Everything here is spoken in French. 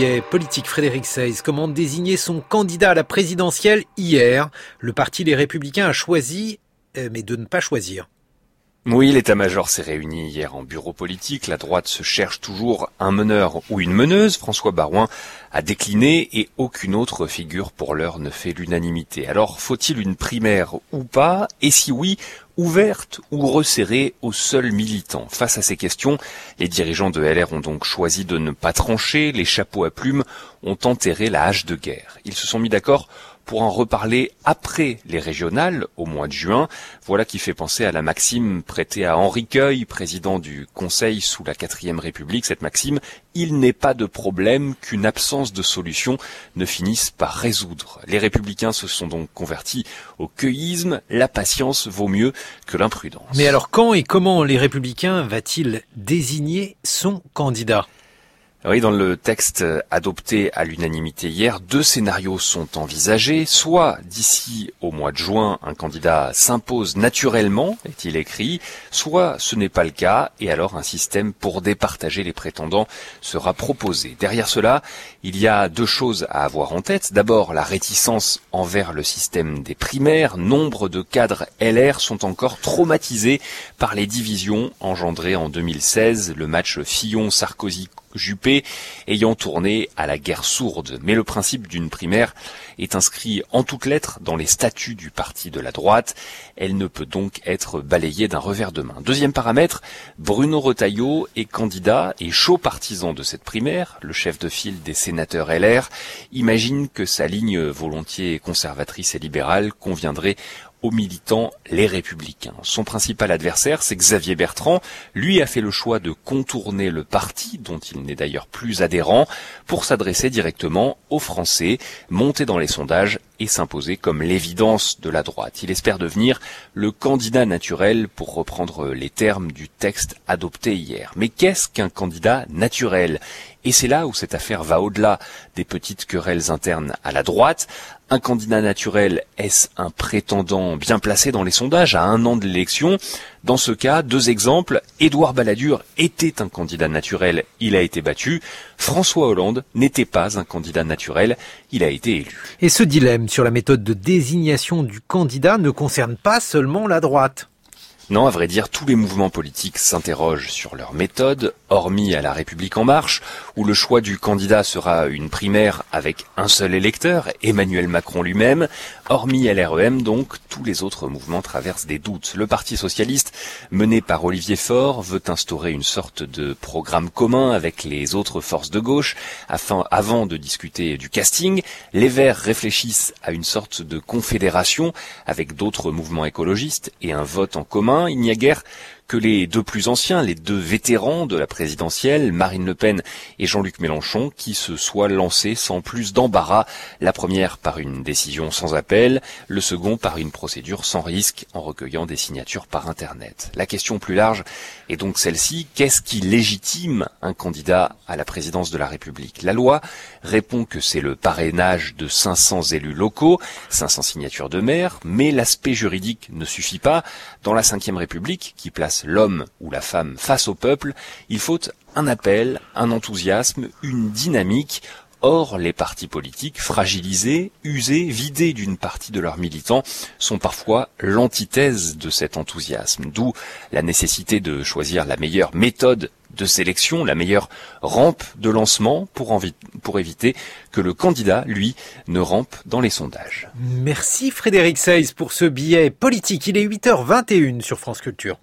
billet politique, Frédéric Seyss, comment désigner son candidat à la présidentielle hier. Le parti Les Républicains a choisi, mais de ne pas choisir. Oui, l'état-major s'est réuni hier en bureau politique. La droite se cherche toujours un meneur ou une meneuse. François Baroin a décliné et aucune autre figure pour l'heure ne fait l'unanimité. Alors, faut-il une primaire ou pas? Et si oui, ouverte ou resserrée aux seuls militants? Face à ces questions, les dirigeants de LR ont donc choisi de ne pas trancher. Les chapeaux à plumes ont enterré la hache de guerre. Ils se sont mis d'accord pour en reparler après les régionales, au mois de juin. Voilà qui fait penser à la maxime prêtée à Henri Queuille, président du Conseil sous la 4e République. Cette maxime, il n'est pas de problème qu'une absence de solution ne finisse par résoudre. Les Républicains se sont donc convertis au cueillisme. La patience vaut mieux que l'imprudence. Mais alors quand et comment les Républicains va-t-il désigner son candidat ? Oui, dans le texte adopté à l'unanimité hier, 2 scénarios sont envisagés. Soit d'ici au mois de juin, un candidat s'impose naturellement, est-il écrit, soit ce n'est pas le cas, et alors un système pour départager les prétendants sera proposé. Derrière cela, il y a 2 choses à avoir en tête. D'abord, la réticence envers le système des primaires. Nombre de cadres LR sont encore traumatisés par les divisions engendrées en 2016, le match Fillon-Sarkozy Juppé ayant tourné à la guerre sourde. Mais le principe d'une primaire est inscrit en toutes lettres dans les statuts du parti de la droite. Elle ne peut donc être balayée d'un revers de main. Deuxième paramètre, Bruno Retailleau est candidat et chaud partisan de cette primaire. Le chef de file des sénateurs LR imagine que sa ligne volontiers conservatrice et libérale conviendrait aux militants Les Républicains. Son principal adversaire, c'est Xavier Bertrand. Lui a fait le choix de contourner le parti, dont il n'est d'ailleurs plus adhérent, pour s'adresser directement aux Français, monter dans les sondages et s'imposer comme l'évidence de la droite. Il espère devenir le candidat naturel, pour reprendre les termes du texte adopté hier. Mais qu'est-ce qu'un candidat naturel ? Et c'est là où cette affaire va au-delà des petites querelles internes à la droite. Un candidat naturel, est-ce un prétendant bien placé dans les sondages à 1 an de l'élection ? Dans ce cas, 2 exemples. Édouard Balladur était un candidat naturel, il a été battu. François Hollande n'était pas un candidat naturel, il a été élu. Et ce dilemme sur la méthode de désignation du candidat ne concerne pas seulement la droite. Non, à vrai dire, tous les mouvements politiques s'interrogent sur leur méthode, hormis à La République En Marche, où le choix du candidat sera une primaire avec un seul électeur, Emmanuel Macron lui-même. Hormis LREM, donc, tous les autres mouvements traversent des doutes. Le Parti socialiste, mené par Olivier Faure, veut instaurer une sorte de programme commun avec les autres forces de gauche, avant de discuter du casting. Les Verts réfléchissent à une sorte de confédération avec d'autres mouvements écologistes et un vote en commun. Il n'y a guère que les 2 plus anciens, les 2 vétérans de la présidentielle, Marine Le Pen et Jean-Luc Mélenchon, qui se soient lancés sans plus d'embarras, la première par une décision sans appel, le second par une procédure sans risque en recueillant des signatures par Internet. La question plus large est donc celle-ci, qu'est-ce qui légitime un candidat à la présidence de la République ? La loi répond que c'est le parrainage de 500 élus locaux, 500 signatures de maires, mais l'aspect juridique ne suffit pas. Dans la 5e République, qui place l'homme ou la femme face au peuple, il faut un appel, un enthousiasme, une dynamique. Or, les partis politiques, fragilisés, usés, vidés d'une partie de leurs militants, sont parfois l'antithèse de cet enthousiasme. D'où la nécessité de choisir la meilleure méthode de sélection, la meilleure rampe de lancement pour éviter que le candidat, lui, ne rampe dans les sondages. Merci Frédéric Seyss pour ce billet politique. Il est 8h21 sur France Culture.